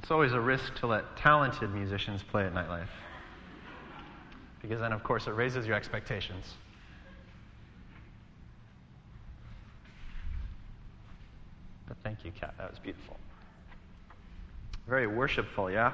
it's always a risk to let talented musicians play at nightlife. Because then, of course, it raises your expectations. But thank you, Kat. That was beautiful. Very worshipful, yeah?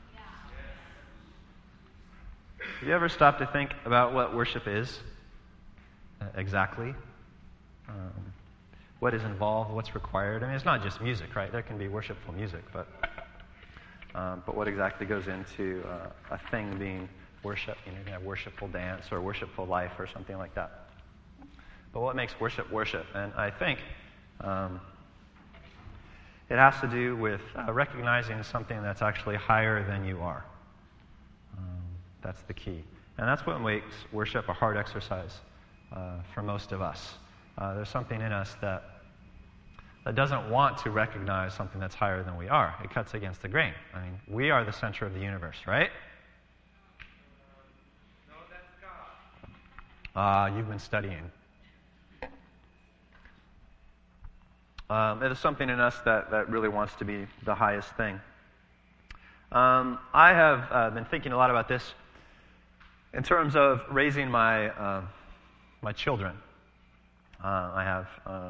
Have you ever stopped to think about what worship is exactly? What is involved, what's required? I mean, it's not just music, right? There can be worshipful music, but what exactly goes into a thing being worship? You know, you can have worshipful dance or worshipful life or something like that. But what makes worship worship? And I think it has to do with recognizing something that's actually higher than you are. That's the key. And that's what makes worship a hard exercise for most of us. There's something in us that doesn't want to recognize something that's higher than we are. It cuts against the grain. I mean, we are the center of the universe, right? No, that's God. You've been studying. There's something in us that really wants to be the highest thing. I have been thinking a lot about this in terms of raising my children. I have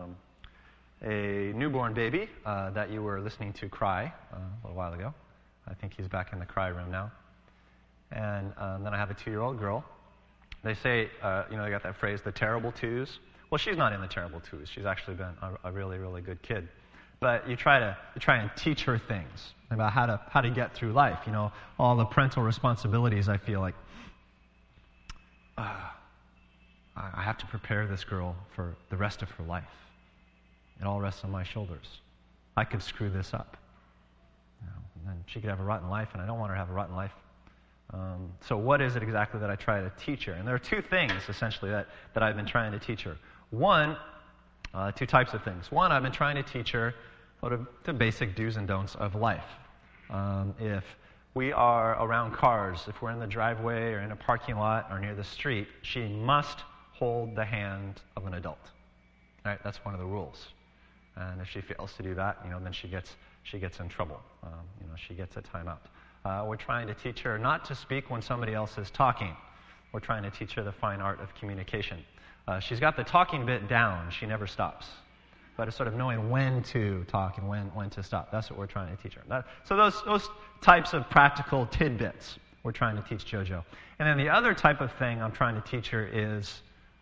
a newborn baby that you were listening to cry a little while ago. I think he's back in the cry room now. And then I have a 2-year-old girl. They say, they got that phrase, the terrible twos. Well, she's not in the terrible twos. She's actually been a really, really good kid. But you try and teach her things about how to get through life. You know, all the parental responsibilities. I feel like I have to prepare this girl for the rest of her life. It all rests on my shoulders. I could screw this up. You know, and then she could have a rotten life, and I don't want her to have a rotten life. So what is it exactly that I try to teach her? And there are 2 things, essentially, that I've been trying to teach her. One, 2 types of things. One, I've been trying to teach her sort of the basic do's and don'ts of life. If we are around cars, if we're in the driveway or in a parking lot or near the street, she must hold the hand of an adult. Right? That's one of the rules. And if she fails to do that, then she gets in trouble. She gets a timeout. We're trying to teach her not to speak when somebody else is talking. We're trying to teach her the fine art of communication. She's got the talking bit down. She never stops. But it's sort of knowing when to talk and when to stop. That's what we're trying to teach her. So those types of practical tidbits we're trying to teach JoJo. And then the other type of thing I'm trying to teach her is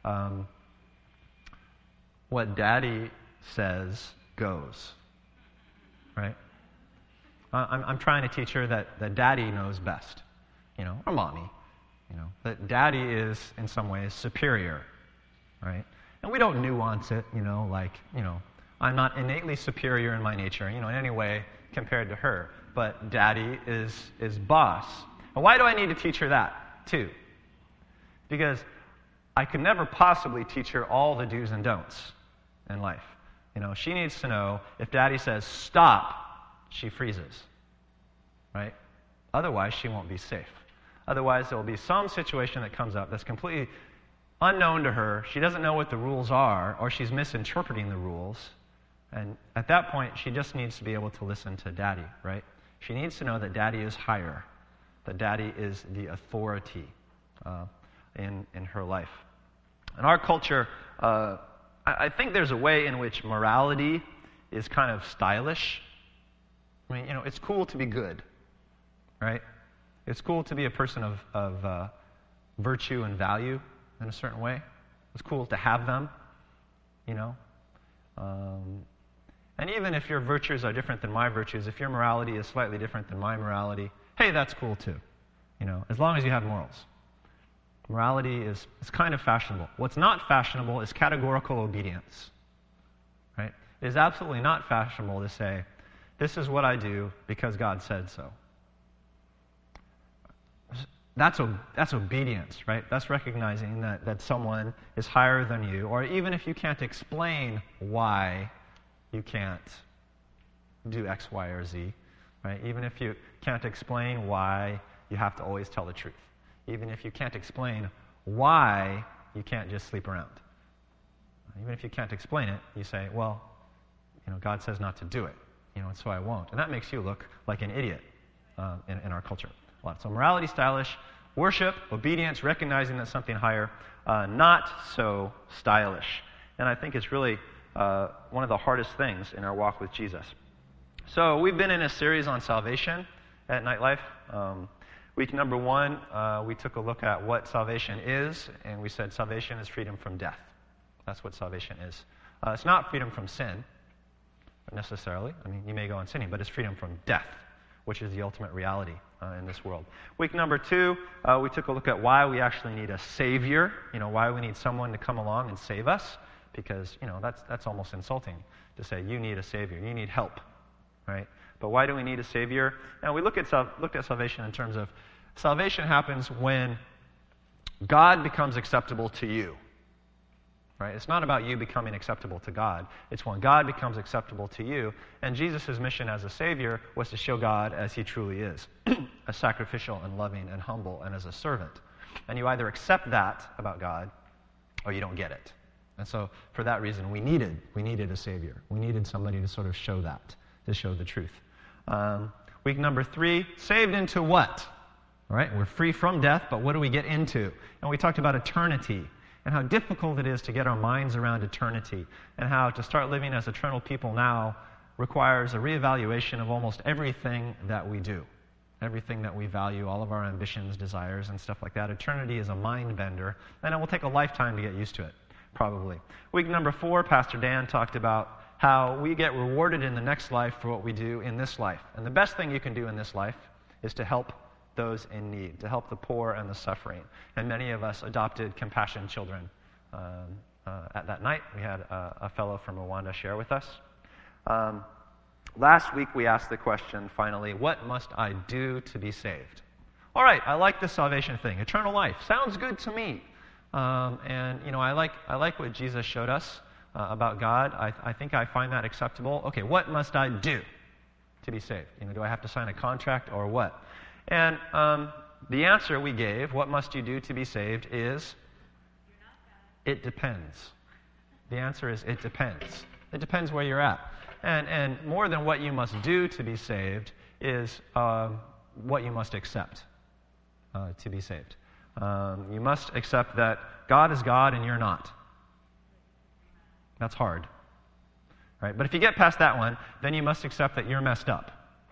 what Daddy says goes. Right? I'm trying to teach her that Daddy knows best, or Mommy, that Daddy is in some ways superior, right? And we don't nuance it, I'm not innately superior in my nature, in any way compared to her, but Daddy is boss. And why do I need to teach her that too? Because I could never possibly teach her all the do's and don'ts in life. She needs to know if Daddy says stop, she freezes, right? Otherwise, she won't be safe. Otherwise, there will be some situation that comes up that's completely unknown to her. She doesn't know what the rules are, or she's misinterpreting the rules. And at that point, she just needs to be able to listen to Daddy, right? She needs to know that Daddy is higher, that Daddy is the authority in her life. In our culture, I think there's a way in which morality is kind of stylish. I mean, it's cool to be good, right? It's cool to be a person of virtue and value in a certain way. It's cool to have them, And even if your virtues are different than my virtues, if your morality is slightly different than my morality, hey, that's cool too, as long as you have morals. Morality is kind of fashionable. What's not fashionable is categorical obedience, right? It is absolutely not fashionable to say, this is what I do because God said so. That's obedience, right? That's recognizing that someone is higher than you, or even if you can't explain why you can't do X, Y, or Z, right? Even if you can't explain why you have to always tell the truth. Even if you can't explain why you can't just sleep around. Even if you can't explain it, you say, well, God says not to do it, and so I won't. And that makes you look like an idiot, in our culture a lot. So morality, stylish, worship, obedience, recognizing that something higher, not so stylish. And I think it's really one of the hardest things in our walk with Jesus. So we've been in a series on salvation at Nightlife. Week number 1, we took a look at what salvation is, and we said salvation is freedom from death. That's what salvation is. It's not freedom from sin, necessarily. I mean, you may go on sinning, but it's freedom from death, which is the ultimate reality in this world. Week number 2, we took a look at why we actually need a Savior, why we need someone to come along and save us, because, that's almost insulting to say you need a Savior, you need help, right? But why do we need a Savior? And we looked at salvation in terms of salvation happens when God becomes acceptable to you. Right? It's not about you becoming acceptable to God. It's when God becomes acceptable to you. And Jesus' mission as a Savior was to show God as He truly is, as sacrificial and loving and humble and as a servant. And you either accept that about God or you don't get it. And so for that reason, we needed a Savior. We needed somebody to sort of show that, to show the truth. Week number 3, saved into what? All right, we're free from death, but what do we get into? And we talked about eternity and how difficult it is to get our minds around eternity, and how to start living as eternal people now requires a reevaluation of almost everything that we do, everything that we value, all of our ambitions, desires, and stuff like that. Eternity is a mind bender, and it will take a lifetime to get used to it, probably. Week number 4, Pastor Dan talked about how we get rewarded in the next life for what we do in this life. And the best thing you can do in this life is to help those in need, to help the poor and the suffering. And many of us adopted compassion children. At that night, we had a fellow from Rwanda share with us. Last week, we asked the question, finally, what must I do to be saved? All right, I like this salvation thing. Eternal life. Sounds good to me. I like what Jesus showed us about God. I think I find that acceptable. Okay, what must I do to be saved? Do I have to sign a contract or what? And the answer we gave, what must you do to be saved, is it depends. The answer is it depends. It depends where you're at. And more than what you must do to be saved is what you must accept to be saved. You must accept that God is God and you're not. That's hard. Right? But if you get past that one, then you must accept that you're messed up.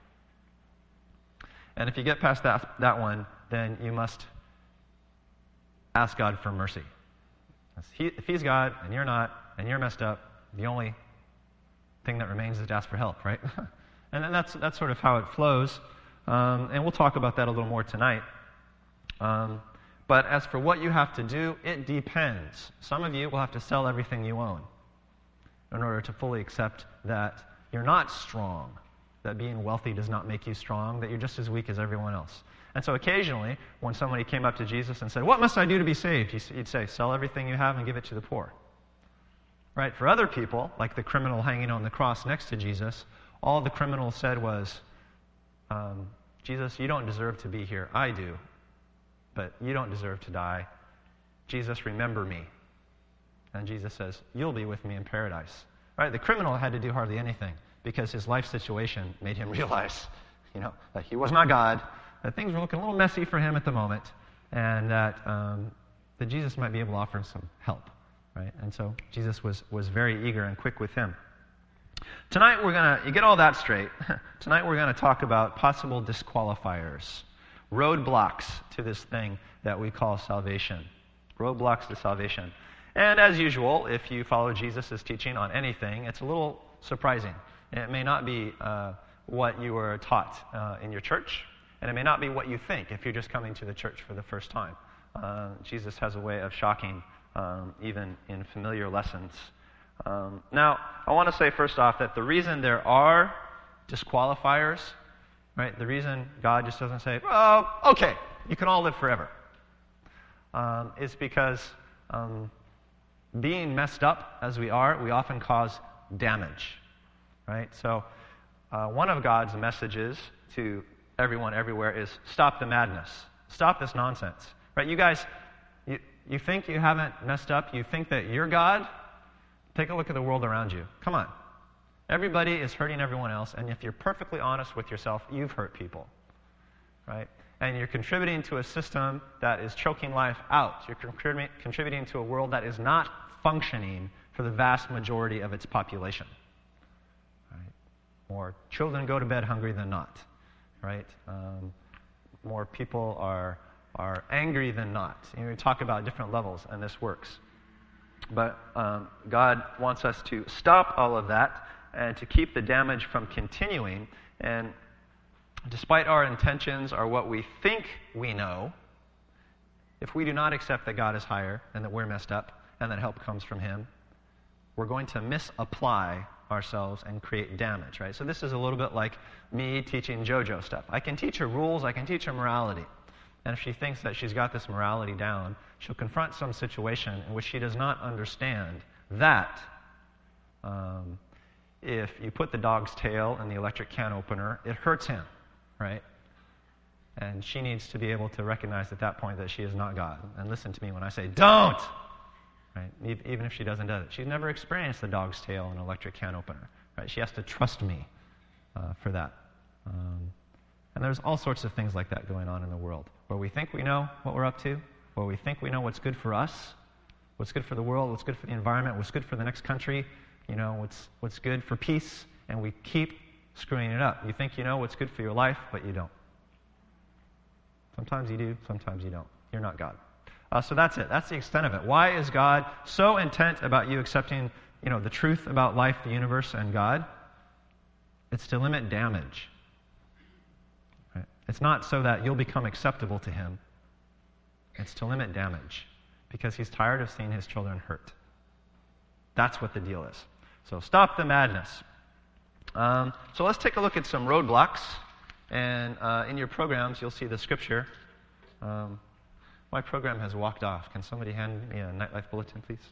And if you get past that one, then you must ask God for mercy. If He's God and you're not, and you're messed up, the only thing that remains is to ask for help, right? And then that's sort of how it flows. And we'll talk about that a little more tonight. But as for what you have to do, it depends. Some of you will have to sell everything you own in order to fully accept that you're not strong, that being wealthy does not make you strong, that you're just as weak as everyone else. And so occasionally, when somebody came up to Jesus and said, what must I do to be saved? He'd say, sell everything you have and give it to the poor. Right? For other people, like the criminal hanging on the cross next to Jesus, all the criminal said was, Jesus, you don't deserve to be here. I do. But you don't deserve to die. Jesus, remember me. And Jesus says, you'll be with me in paradise. Right? The criminal had to do hardly anything, because his life situation made him realize, that he was not God, that things were looking a little messy for him at the moment, and that Jesus might be able to offer him some help, right? And so Jesus was very eager and quick with him. Tonight you get all that straight, tonight we're going to talk about possible disqualifiers, roadblocks to this thing that we call salvation. Roadblocks to salvation. And as usual, if you follow Jesus' teaching on anything, it's a little surprising. It may not be what you were taught in your church, and it may not be what you think if you're just coming to the church for the first time. Jesus has a way of shocking, even in familiar lessons. Now, I want to say first off that the reason there are disqualifiers, right, the reason God just doesn't say, oh, okay, you can all live forever, is because being messed up as we are, we often cause damage. Right? So one of God's messages to everyone everywhere is stop the madness. Stop this nonsense. Right? You guys, you think you haven't messed up? You think that you're God? Take a look at the world around you. Come on. Everybody is hurting everyone else, and if you're perfectly honest with yourself, you've hurt people. right? And you're contributing to a system that is choking life out. You're contributing to a world that is not functioning for the vast majority of its population. Right? More children go to bed hungry than not, right? More people are angry than not. We talk about different levels, and this works. But God wants us to stop all of that and to keep the damage from continuing. And despite our intentions or what we think we know, if we do not accept that God is higher and that we're messed up and that help comes from Him, we're going to misapply ourselves and create damage, right? So this is a little bit like me teaching JoJo stuff. I can teach her rules, I can teach her morality. And if she thinks that she's got this morality down, she'll confront some situation in which she does not understand that if you put the dog's tail in the electric can opener, it hurts him, right? And she needs to be able to recognize at that point that she is not God. And listen to me when I say, don't! Right? Even if she doesn't do it. She's never experienced the dog's tail in an electric can opener. Right? She has to trust me for that. And there's all sorts of things like that going on in the world, where we think we know what we're up to, where we think we know what's good for us, what's good for the world, what's good for the environment, what's good for the next country, what's good for peace, and we keep screwing it up. You think you know what's good for your life, but you don't. Sometimes you do, sometimes you don't. You're not God. So that's it. That's the extent of it. Why is God so intent about you accepting, the truth about life, the universe, and God? It's to limit damage. Right? It's not so that you'll become acceptable to Him. It's to limit damage, because He's tired of seeing His children hurt. That's what the deal is. So stop the madness. So let's take a look at some roadblocks. And in your programs, you'll see the scripture. My program has walked off. Can somebody hand me a Nightlife bulletin, please?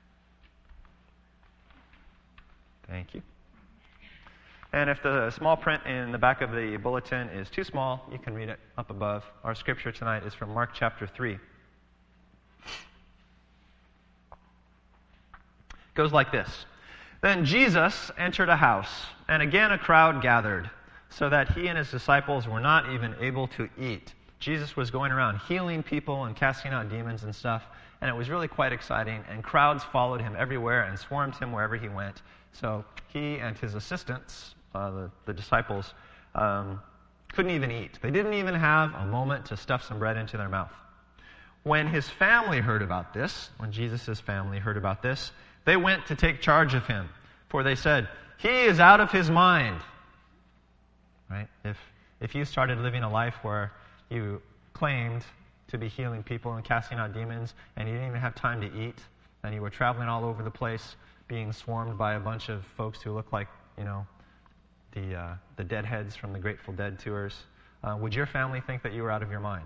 Thank you. And if the small print in the back of the bulletin is too small, you can read it up above. Our scripture tonight is from Mark chapter 3. It goes like this. Then Jesus entered a house, and again a crowd gathered, so that He and His disciples were not even able to eat. Jesus was going around healing people and casting out demons and stuff, and it was really quite exciting, and crowds followed Him everywhere and swarmed Him wherever He went. So He and His assistants, the disciples, couldn't even eat. They didn't even have a moment to stuff some bread into their mouth. When His family heard about this, when Jesus' family heard about this, they went to take charge of Him, for they said, "He is out of his mind." Right? If you started living a life where you claimed to be healing people and casting out demons, and you didn't even have time to eat, and you were traveling all over the place, being swarmed by a bunch of folks who look like, the Deadheads from the Grateful Dead tours, would your family think that you were out of your mind?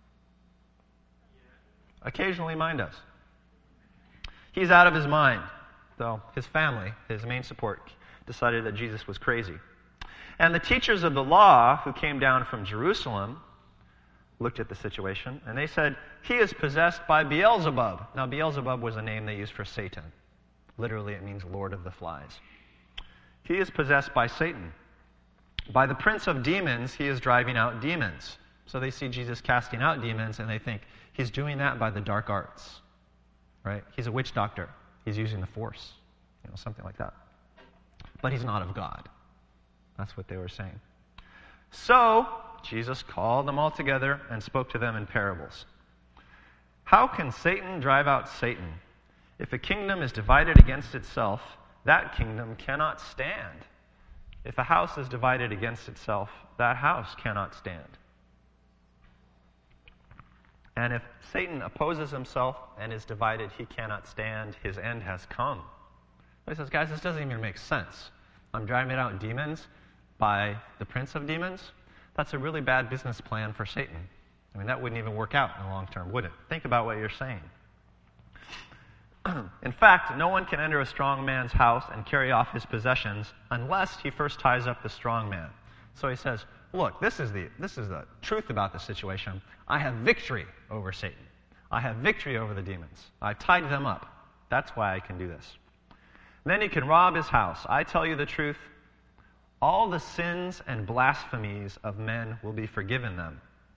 Occasionally mine does. He's out of his mind. So his family, his main support, decided that Jesus was crazy. And the teachers of the law who came down from Jerusalem looked at the situation, and they said, "He is possessed by Beelzebub." Now, Beelzebub was a name they used for Satan. Literally, it means Lord of the Flies. He is possessed by Satan. By the prince of demons, he is driving out demons. So they see Jesus casting out demons, and they think he's doing that by the dark arts. Right? He's a witch doctor. He's using the force. Something like that. But he's not of God. That's what they were saying. So, Jesus called them all together and spoke to them in parables. How can Satan drive out Satan? If a kingdom is divided against itself, that kingdom cannot stand. If a house is divided against itself, that house cannot stand. And if Satan opposes himself and is divided, he cannot stand. His end has come. He says, guys, this doesn't even make sense. I'm driving out demons by the prince of demons. That's a really bad business plan for Satan. That wouldn't even work out in the long term, would it? Think about what you're saying. In fact, no one can enter a strong man's house and carry off his possessions unless he first ties up the strong man. So he says, look, this is the truth about the situation. I have victory over Satan. I have victory over the demons. I've tied them up. That's why I can do this. Then he can rob his house. I tell you the truth, all the sins and blasphemies of men will be forgiven them.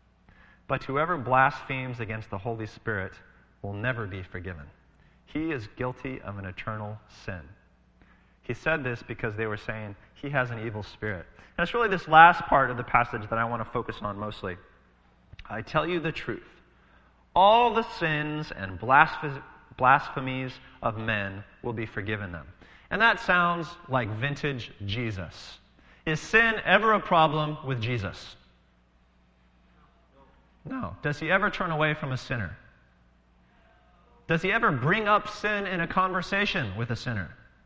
But whoever blasphemes against the Holy Spirit will never be forgiven. He is guilty of an eternal sin. He said this because they were saying he has an evil spirit. And it's really this last part of the passage that I want to focus on mostly. I tell you the truth. All the sins and blasphemies of men will be forgiven them. And that sounds like vintage Jesus. Is sin ever a problem with Jesus? No. Does he ever turn away from a sinner? Does he ever bring up sin in a conversation with a sinner?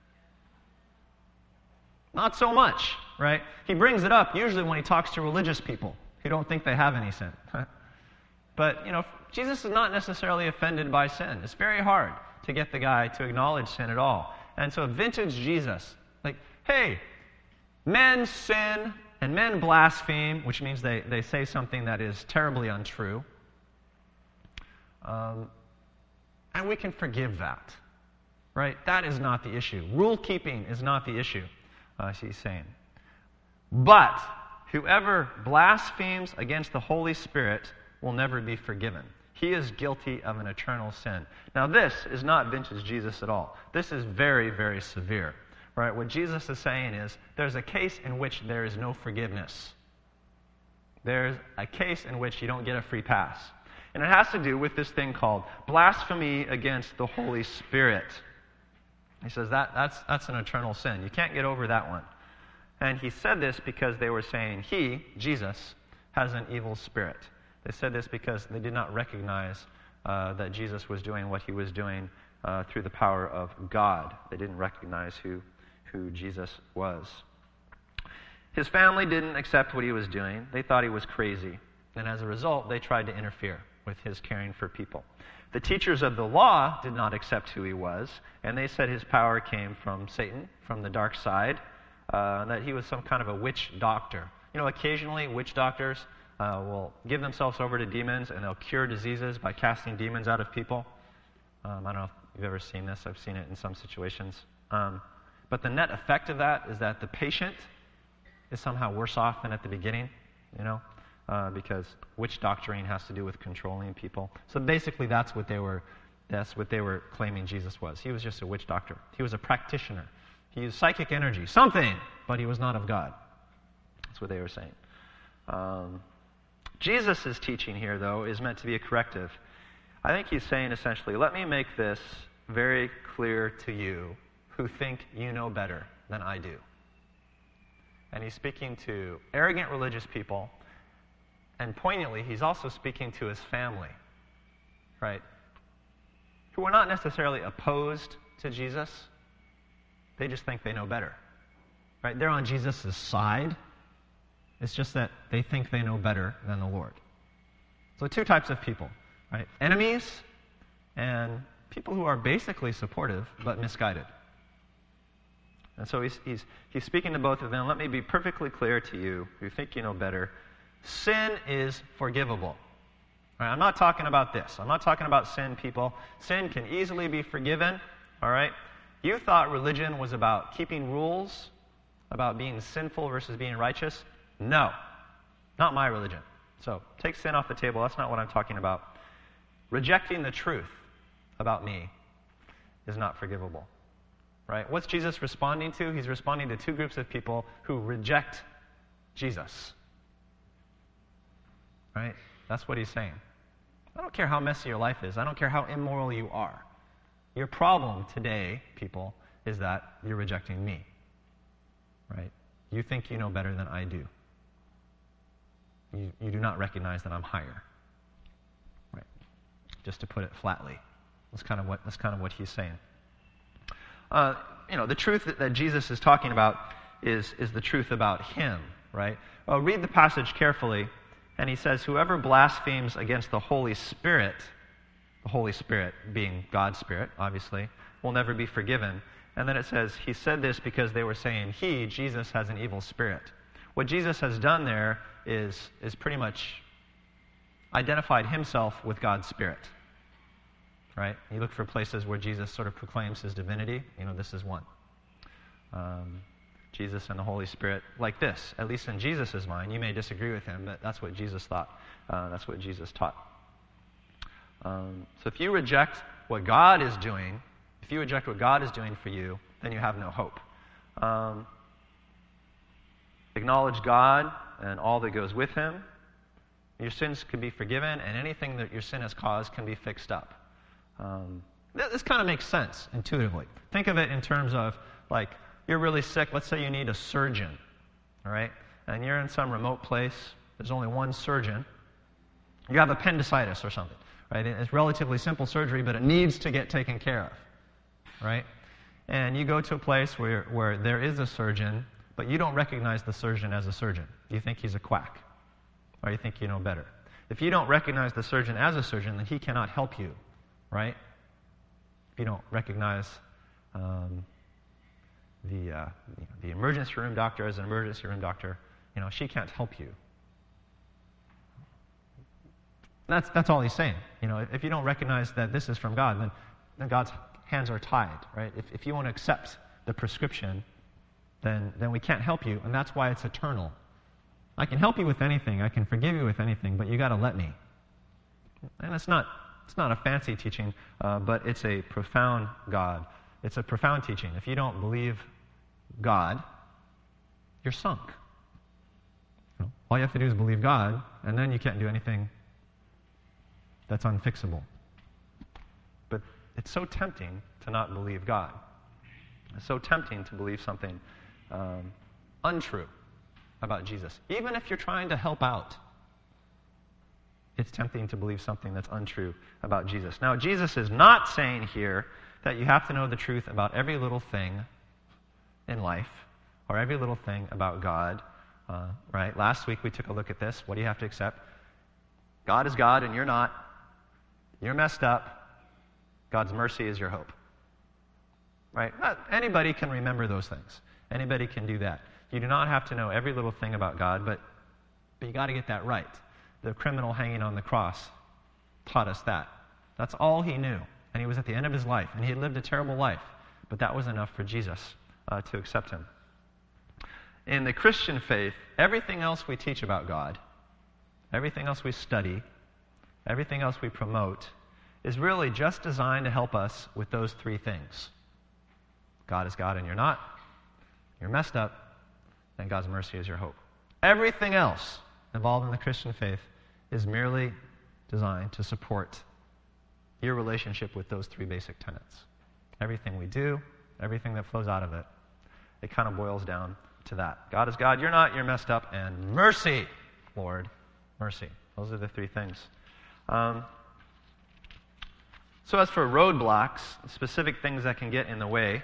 Not so much, right? He brings it up usually when he talks to religious people who don't think they have any sin. But, Jesus is not necessarily offended by sin. It's very hard to get the guy to acknowledge sin at all. And so vintage Jesus, like, hey, men sin and men blaspheme, which means they say something that is terribly untrue. And we can forgive that, right? That is not the issue. Rule keeping is not the issue, she's saying. But whoever blasphemes against the Holy Spirit will never be forgiven. He is guilty of an eternal sin. Now, this is not vintage Jesus at all. This is very, very severe. Right? What Jesus is saying is there's a case in which there is no forgiveness. There's a case in which you don't get a free pass. And it has to do with this thing called blasphemy against the Holy Spirit. He says that's an eternal sin. You can't get over that one. And he said this because they were saying he, Jesus, has an evil spirit. They said this because they did not recognize that Jesus was doing what he was doing through the power of God. They didn't recognize who Jesus was. His family didn't accept what he was doing. They thought he was crazy. And as a result, they tried to interfere with his caring for people. The teachers of the law did not accept who he was, and they said his power came from Satan, from the dark side, and that he was some kind of a witch doctor. Occasionally witch doctors will give themselves over to demons, and they'll cure diseases by casting demons out of people. I don't know if you've ever seen this. I've seen it in some situations. But the net effect of that is that the patient is somehow worse off than at the beginning, because witch doctoring has to do with controlling people. So basically that's what they were claiming Jesus was. He was just a witch doctor. He was a practitioner. He used psychic energy, something, but he was not of God. That's what they were saying. Jesus' teaching here, though, is meant to be a corrective. I think he's saying essentially, let me make this very clear to you who think you know better than I do. And he's speaking to arrogant religious people, and poignantly, he's also speaking to his family, right? Who are not necessarily opposed to Jesus. They just think they know better, right? They're on Jesus' side. It's just that they think they know better than the Lord. So two types of people, right? Enemies and people who are basically supportive but misguided. And so he's speaking to both of them. Let me be perfectly clear to you who think you know better. Sin is forgivable. Right? I'm not talking about this. I'm not talking about sin, people. Sin can easily be forgiven. All right? You thought religion was about keeping rules, about being sinful versus being righteous. No, not my religion. So take sin off the table. That's not what I'm talking about. Rejecting the truth about me is not forgivable. Right? What's Jesus responding to? He's responding to two groups of people who reject Jesus. Right? That's what he's saying. I don't care how messy your life is. I don't care how immoral you are. Your problem today, people, is that you're rejecting me. Right? You think you know better than I do. You do not recognize that I'm higher. Right? Just to put it flatly. That's kind of what he's saying. The truth that Jesus is talking about is the truth about him, right? Well, read the passage carefully, and he says, whoever blasphemes against the Holy Spirit being God's Spirit, obviously, will never be forgiven. And then it says, he said this because they were saying Jesus, has an evil spirit. What Jesus has done there is pretty much identified himself with God's Spirit. Right? You look for places where Jesus sort of proclaims his divinity. This is one. Jesus and the Holy Spirit like this, at least in Jesus' mind. You may disagree with him, but that's what Jesus thought. That's what Jesus taught. So if you reject what God is doing, for you, then you have no hope. Acknowledge God and all that goes with him. Your sins can be forgiven, and anything that your sin has caused can be fixed up. This kind of makes sense intuitively. Think of it in terms of, like, you're really sick. Let's say you need a surgeon, all right? And you're in some remote place. There's only one surgeon. You have appendicitis or something, right? It's relatively simple surgery, but it needs to get taken care of, right? And you go to a place where there is a surgeon, but you don't recognize the surgeon as a surgeon. You think he's a quack, or you think you know better. If you don't recognize the surgeon as a surgeon, then he cannot help you, right? If you don't recognize the emergency room doctor as an emergency room doctor, she can't help you. That's all he's saying. If you don't recognize that this is from God, then God's hands are tied, right? If you want to accept the prescription, then we can't help you, and that's why it's eternal. I can help you with anything, I can forgive you with anything, but you got to let me. And it's not a fancy teaching, but it's a profound God. It's a profound teaching. If you don't believe God, you're sunk. All you have to do is believe God, and then you can't do anything that's unfixable. But it's so tempting to not believe God. It's so tempting to believe something untrue about Jesus. Even if you're trying to help out, it's tempting to believe something that's untrue about Jesus. Now, Jesus is not saying here that you have to know the truth about every little thing in life or every little thing about God, right? Last week we took a look at this. What do you have to accept? God is God and you're not. You're messed up. God's mercy is your hope. Right? Anybody can remember those things. Anybody can do that. You do not have to know every little thing about God, but you got to get that right. The criminal hanging on the cross taught us that. That's all he knew. And he was at the end of his life, and he had lived a terrible life. But that was enough for Jesus to accept him. In the Christian faith, everything else we teach about God, everything else we study, everything else we promote, is really just designed to help us with those three things. God is God and you're not. You're messed up, then God's mercy is your hope. Everything else involved in the Christian faith is merely designed to support your relationship with those three basic tenets. Everything we do, everything that flows out of it, it kind of boils down to that. God is God, you're not, you're messed up, and mercy, Lord, mercy. Those are the three things. So as for roadblocks, specific things that can get in the way,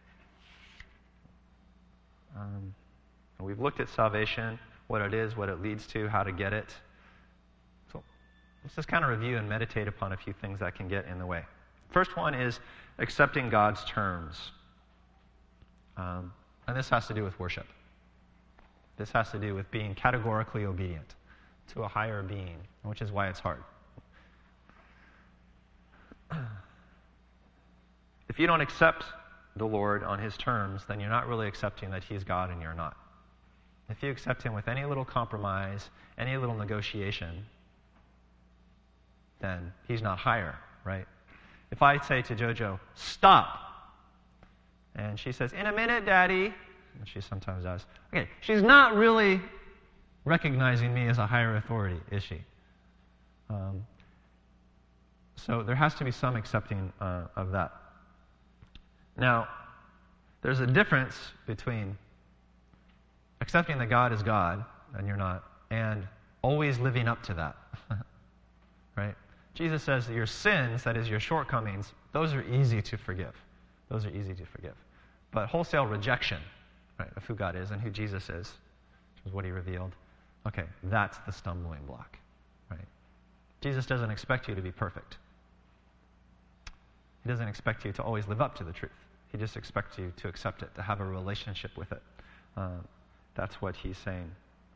we've looked at salvation, what it is, what it leads to, how to get it. So let's just kind of review and meditate upon a few things that can get in the way. First one is accepting God's terms. And this has to do with worship. This has to do with being categorically obedient to a higher being, which is why it's hard. If you don't accept the Lord on his terms, then you're not really accepting that he's God and you're not. If you accept him with any little compromise, any little negotiation, then he's not higher, right? If I say to Jojo, stop, and she says, in a minute, Daddy, and she sometimes does, okay, she's not really recognizing me as a higher authority, is she? So there has to be some accepting of that. Now, there's a difference between accepting that God is God, and you're not, and always living up to that. Right? Jesus says that your sins, that is your shortcomings, those are easy to forgive. Those are easy to forgive. But wholesale rejection, right, of who God is and who Jesus is, which is what he revealed, okay, that's the stumbling block. Right? Jesus doesn't expect you to be perfect. He doesn't expect you to always live up to the truth. He just expects you to accept it, to have a relationship with it. That's what he's saying.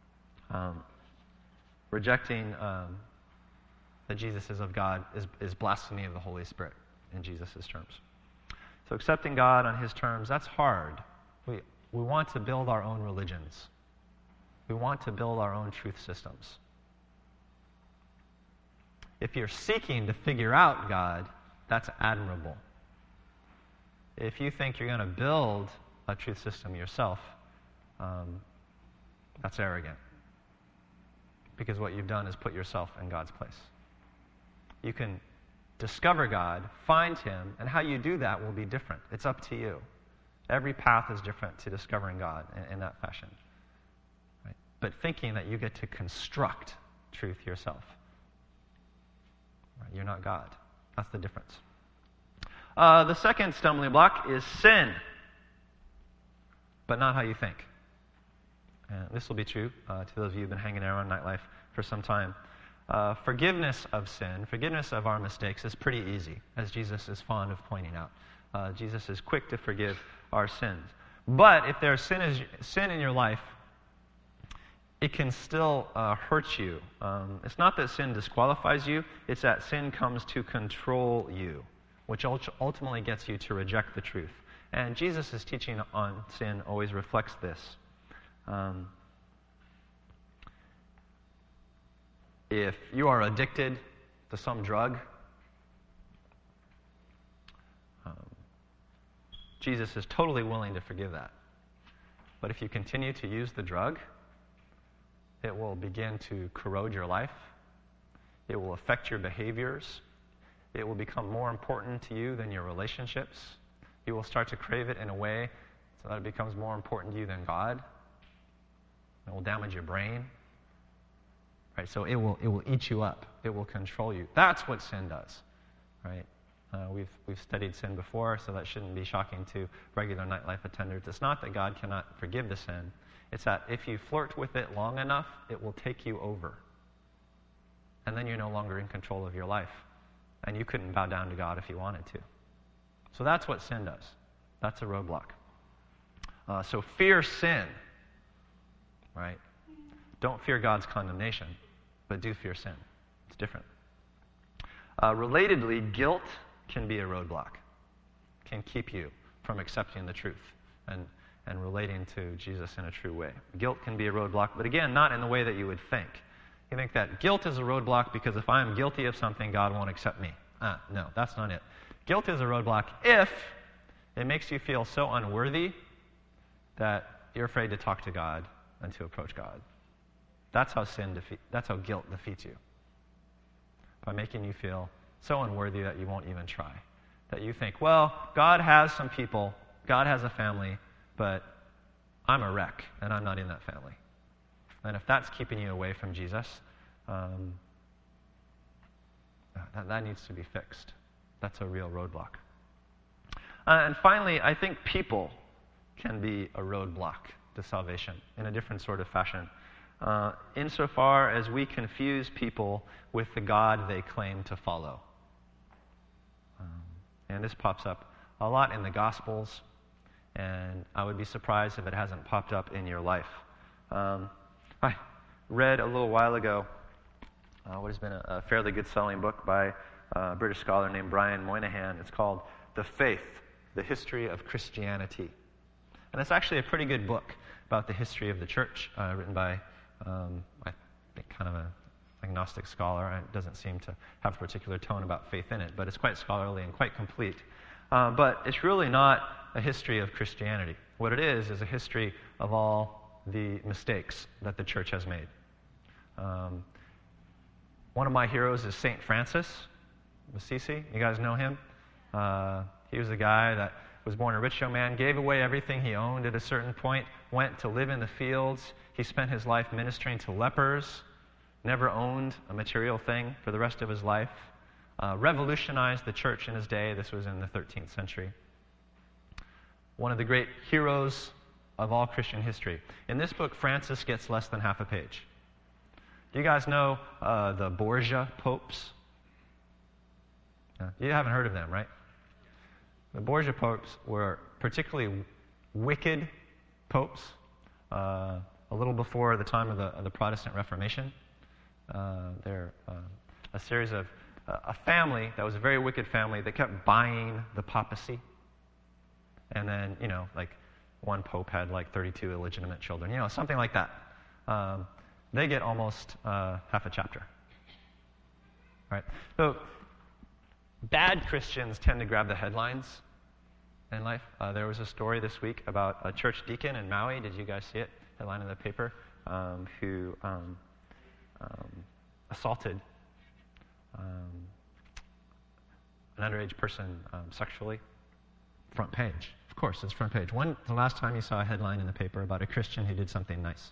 Rejecting that Jesus is of God is blasphemy of the Holy Spirit in Jesus' terms. So accepting God on his terms, that's hard. we want to build our own religions. We want to build our own truth systems. If you're seeking to figure out God, that's admirable. If you think you're going to build a truth system yourself, that's arrogant. Because what you've done is put yourself in God's place. You can discover God, find Him, and how you do that will be different. It's up to you. Every path is different to discovering God in that fashion. Right? But thinking that you get to construct truth yourself. Right? You're not God. That's the difference. The second stumbling block is sin, but not how you think. And this will be true to those of you who've been hanging around Nightlife for some time. Forgiveness of sin, forgiveness of our mistakes is pretty easy, as Jesus is fond of pointing out. Jesus is quick to forgive our sins. But if there's sin in your life, it can still hurt you. It's not that sin disqualifies you, it's that sin comes to control you, which ultimately gets you to reject the truth. And Jesus' teaching on sin always reflects this. If you are addicted to some drug, Jesus is totally willing to forgive that. But if you continue to use the drug, it will begin to corrode your life. It will affect your behaviors. It will become more important to you than your relationships. You will start to crave it in a way so that it becomes more important to you than God. It will damage your brain. Right? So it will eat you up. It will control you. That's what sin does. Right? We've studied sin before, so that shouldn't be shocking to regular Nightlife attenders. It's not that God cannot forgive the sin. It's that if you flirt with it long enough, it will take you over. And then you're no longer in control of your life. And you couldn't bow down to God if you wanted to. So that's what sin does. That's a roadblock. So fear sin. Right? Don't fear God's condemnation, but do fear sin. It's different. Relatedly, guilt can be a roadblock. Can keep you from accepting the truth and relating to Jesus in a true way. Guilt can be a roadblock, but again, not in the way that you would think. You think that guilt is a roadblock because if I'm guilty of something, God won't accept me. No, that's not it. Guilt is a roadblock if it makes you feel so unworthy that you're afraid to talk to God and to approach God. That's how guilt defeats you. By making you feel so unworthy that you won't even try. That you think, well, God has some people, God has a family, but I'm a wreck, and I'm not in that family. And if that's keeping you away from Jesus, that needs to be fixed. That's a real roadblock. And finally, I think people can be a roadblock to salvation in a different sort of fashion. Insofar as we confuse people with the God they claim to follow. And this pops up a lot in the Gospels, and I would be surprised if it hasn't popped up in your life. I read a little while ago what has been a fairly good selling book by a British scholar named Brian Moynihan. It's called The Faith, The History of Christianity. And it's actually a pretty good book about the history of the church, written by, I think, kind of an agnostic scholar. It doesn't seem to have a particular tone about faith in it, but it's quite scholarly and quite complete. But it's really not a history of Christianity. What it is a history of all the mistakes that the church has made. One of my heroes is St. Francis of Assisi. You guys know him? He was a guy that was born a rich young man, gave away everything he owned at a certain point, went to live in the fields. He spent his life ministering to lepers, never owned a material thing for the rest of his life, revolutionized the church in his day. This was in the 13th century. One of the great heroes of all Christian history. In this book, Francis gets less than half a page. Do you guys know the Borgia popes? You haven't heard of them, right? The Borgia popes were particularly wicked popes a little before the time of the Protestant Reformation. They're a series of a family that was a very wicked family that kept buying the papacy. And then, one pope had like 32 illegitimate children, something like that. They get almost half a chapter. Right? So bad Christians tend to grab the headlines in life. There was a story this week about a church deacon in Maui. Did you guys see it? Headline in the paper, who assaulted an underage person sexually. Front page. Of course, it's front page. When the last time you saw a headline in the paper about a Christian who did something nice?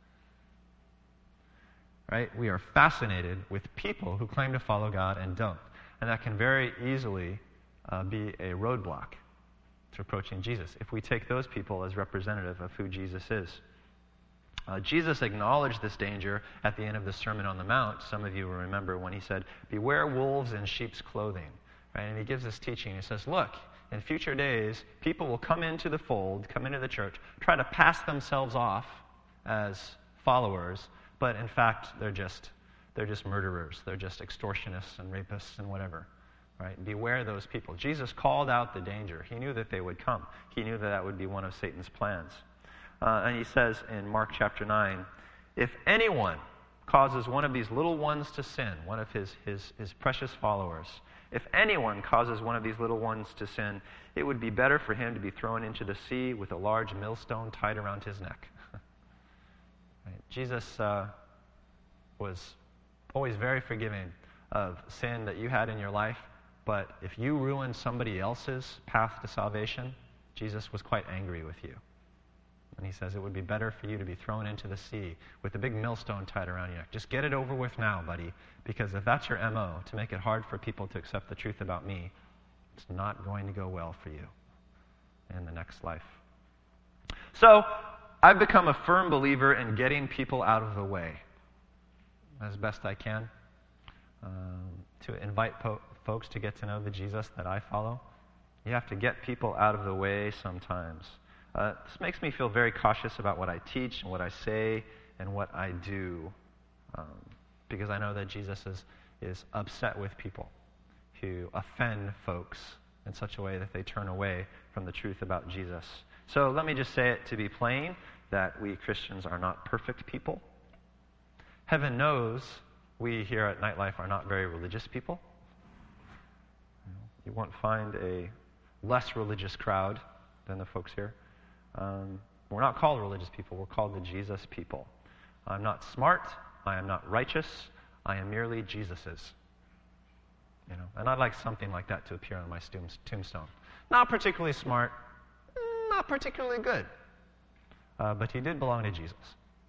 Right? We are fascinated with people who claim to follow God and don't. And that can very easily be a roadblock to approaching Jesus if we take those people as representative of who Jesus is. Jesus acknowledged this danger at the end of the Sermon on the Mount. Some of you will remember when he said, "Beware wolves in sheep's clothing." Right? And he gives this teaching. He says, look, in future days, people will come into the fold, come into the church, try to pass themselves off as followers, but in fact, they're just murderers. They're just extortionists and rapists and whatever. Right? Beware those people. Jesus called out the danger. He knew that they would come. He knew that that would be one of Satan's plans. And he says in Mark chapter 9, if anyone causes one of these little ones to sin, one of his precious followers, if anyone causes one of these little ones to sin, it would be better for him to be thrown into the sea with a large millstone tied around his neck. Right? Jesus was always very forgiving of sin that you had in your life, but if you ruined somebody else's path to salvation, Jesus was quite angry with you. And he says it would be better for you to be thrown into the sea with a big millstone tied around your neck. Just get it over with now, buddy, because if that's your MO, to make it hard for people to accept the truth about me, it's not going to go well for you in the next life. So, I've become a firm believer in getting people out of the way as best I can, to invite folks to get to know the Jesus that I follow. You have to get people out of the way sometimes. This makes me feel very cautious about what I teach and what I say and what I do, because I know that Jesus is upset with people who offend folks in such a way that they turn away from the truth about Jesus. So let me just say it to be plain, that we Christians are not perfect people. Heaven knows we here at Nightlife are not very religious people. You won't find a less religious crowd than the folks here. We're not called religious people. We're called the Jesus people. I'm not smart. I am not righteous. I am merely Jesus's. And I'd like something like that to appear on my tombstone. Not particularly smart, not particularly good, but he did belong to Jesus.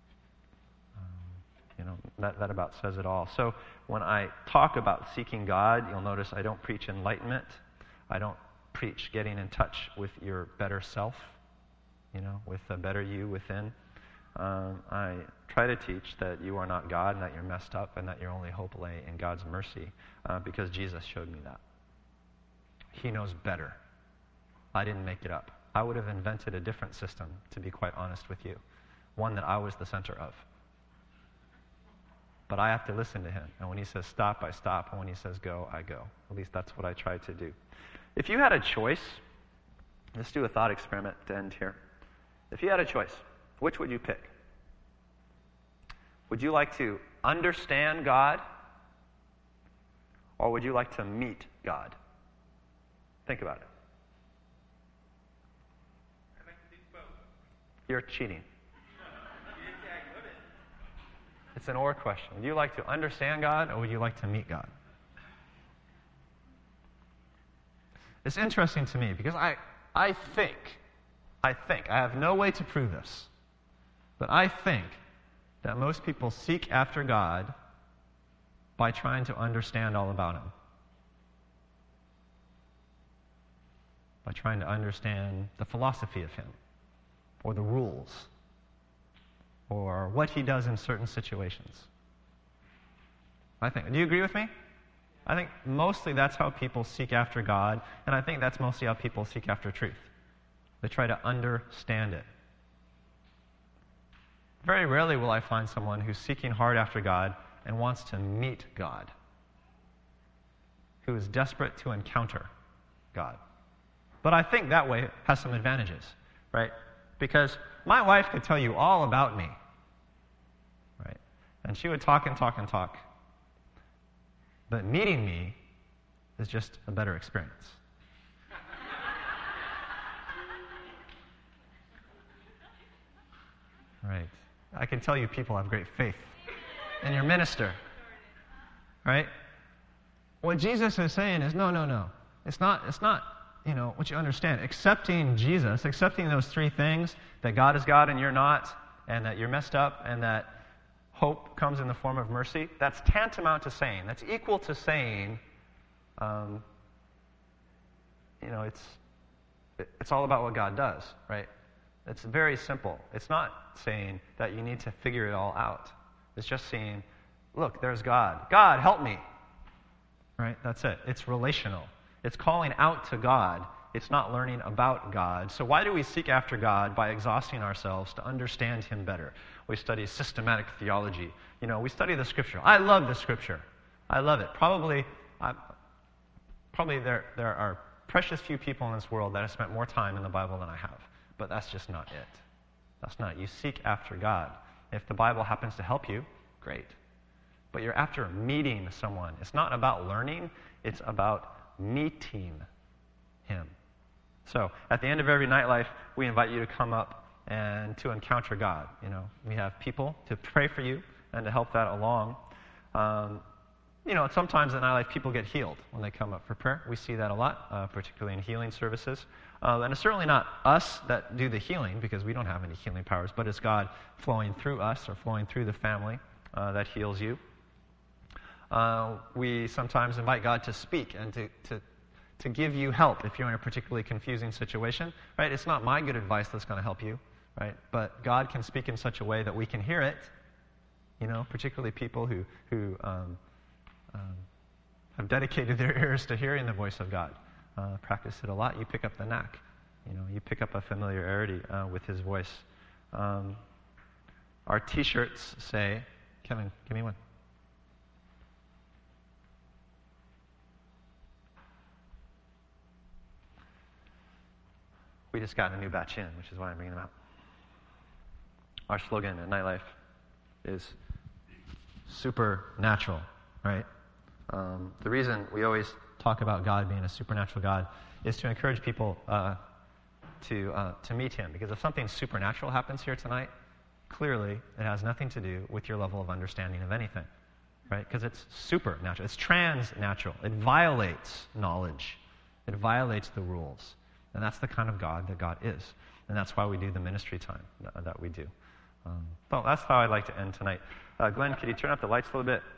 That about says it all. So when I talk about seeking God, you'll notice I don't preach enlightenment. I don't preach getting in touch with your better self, with a better you within. I try to teach that you are not God and that you're messed up and that your only hope lay in God's mercy, because Jesus showed me that. He knows better. I didn't make it up. I would have invented a different system, to be quite honest with you, one that I was the center of. But I have to listen to him. And when he says stop, I stop. And when he says go, I go. At least that's what I try to do. If you had a choice, let's do a thought experiment to end here. If you had a choice, which would you pick? Would you like to understand God, or would you like to meet God? Think about it. I'd like to do both. You're cheating. You didn't say I couldn't. It's an or question. Would you like to understand God, or would you like to meet God? It's interesting to me because I think, I have no way to prove this, but I think that most people seek after God by trying to understand all about him. By trying to understand the philosophy of him, or the rules, or what he does in certain situations. Do you agree with me? I think mostly that's how people seek after God, and I think that's mostly how people seek after truth. They try to understand it. Very rarely will I find someone who's seeking hard after God and wants to meet God, who is desperate to encounter God. But I think that way has some advantages, right? Because my wife could tell you all about me, right? And she would talk and talk and talk. But meeting me is just a better experience. Right? I can tell you people have great faith in your minister. Right? What Jesus is saying is, no. It's not, what you understand. Accepting Jesus, accepting those three things, that God is God and you're not, and that you're messed up, and that hope comes in the form of mercy, that's tantamount to saying, that's equal to saying, it's all about what God does, right? It's very simple. It's not saying that you need to figure it all out. It's just saying, look, there's God. God, help me. Right? That's it. It's relational. It's calling out to God. It's not learning about God. So why do we seek after God? By exhausting ourselves to understand Him better. We study systematic theology. We study the Scripture. I love the Scripture. I love it. Probably there are precious few people in this world that have spent more time in the Bible than I have. But that's just not it. That's not it. You seek after God. If the Bible happens to help you, great. But you're after meeting someone. It's not about learning. It's about meeting Him. So at the end of every nightlife, we invite you to come up and to encounter God. We have people to pray for you and to help that along. Sometimes at nightlife, people get healed when they come up for prayer. We see that a lot, particularly in healing services. And it's certainly not us that do the healing, because we don't have any healing powers, but it's God flowing through us or flowing through the family that heals you. We sometimes invite God to speak and to give you help if you're in a particularly confusing situation. Right? It's not my good advice that's going to help you, right? But God can speak in such a way that we can hear it. Particularly people who have dedicated their ears to hearing the voice of God. Practice it a lot, you pick up the knack. You pick up a familiarity with His voice. Our T-shirts say, Kevin, give me one. We just got a new batch in, which is why I'm bringing them out. Our slogan at Nightlife is supernatural, right? The reason we always talk about God being a supernatural God is to encourage people to meet Him. Because if something supernatural happens here tonight, clearly it has nothing to do with your level of understanding of anything, right? Because it's supernatural. It's transnatural. It violates knowledge. It violates the rules. And that's the kind of God that God is. And that's why we do the ministry time that we do. So that's how I'd like to end tonight. Glenn, could you turn up the lights a little bit?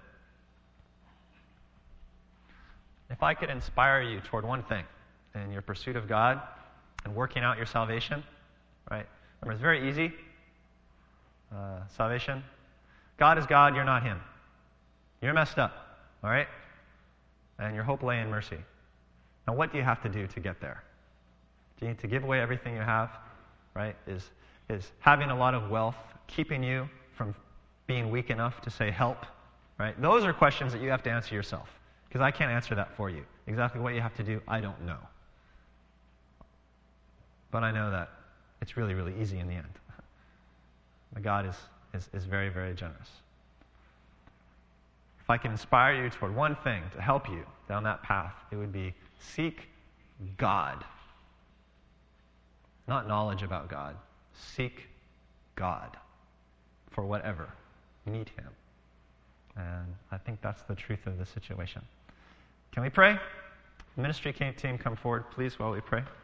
If I could inspire you toward one thing in your pursuit of God and working out your salvation, right? Remember, it's very easy. Salvation. God is God, you're not Him. You're messed up, all right? And your hope lay in mercy. Now, what do you have to do to get there? Do you need to give away everything you have, right? Is having a lot of wealth keeping you from being weak enough to say help, right? Those are questions that you have to answer yourself, because I can't answer that for you. Exactly what you have to do, I don't know. But I know that it's really, really easy in the end. But God is very, very generous. If I can inspire you toward one thing to help you down that path, it would be seek God. Not knowledge about God. Seek God for whatever. Meet Him. And I think that's the truth of the situation. Can we pray? Ministry team, come forward, please, while we pray.